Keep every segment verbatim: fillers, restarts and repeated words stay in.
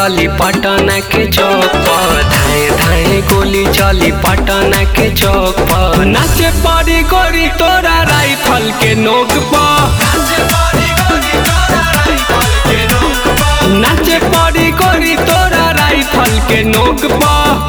चली पटना के चौक पर, धाए धाए गोली चली पटना के चौक पर। नाचे पड़ी गोरी तोरा राइफल के नोक पर, नाचे पड़ी गोरी तोरा राइफल के नोक पर।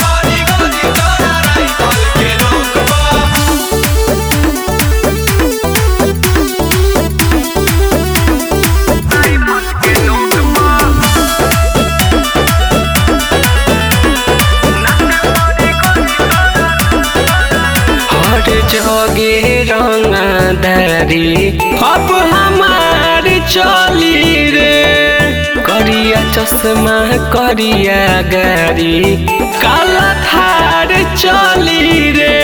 जगे रंगदारी अब हमार चली रे, करिया चश्मा करिया गाड़ी काला थार चली रे।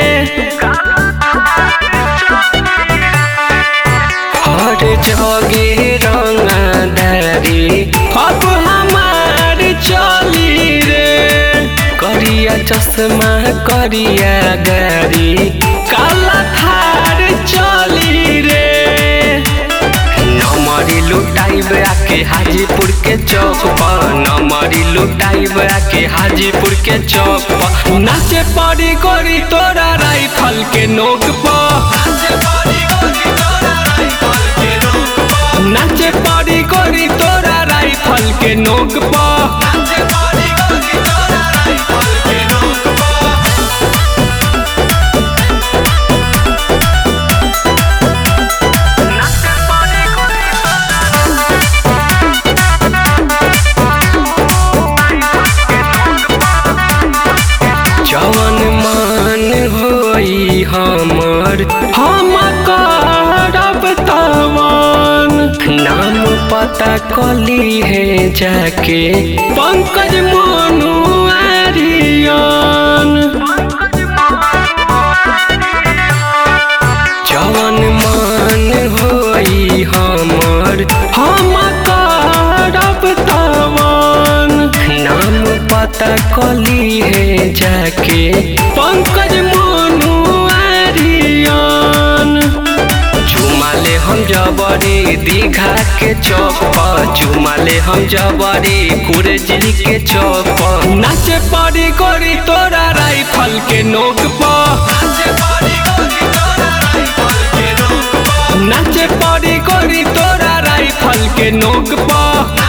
हर जगे रंगदारी अब हमार चली रे, करिया चश्मा करिया गाड़ी काला थार चली रे। नमरी लुटाइब आके हाजीपुर के चौक पर, नमरी लुटाइब आके हाजीपुर के चौक पर। नाचे पड़ी गोरी तोरा राइफल के नोक पर, नाचे पड़ी गोरी तोरा राइफल के नोक पर। जवन मान होई हमर हम करब तवन, नाम पता कली है जाके पंकज मोनू आर्यन। जवन मान होई हमर हम करब तवन, नाम पता कली है जाके पंकज मोनू आर्यन। चुमाले हम जबरी दीघा के चौक पर, चुमाले हम जबरी कुरजिल के चौक पर। नाचे पड़ी गोरी तोरा राइफल के नोक पर, नाचे पड़ी गोरी तोरा राइफल के नोक पर।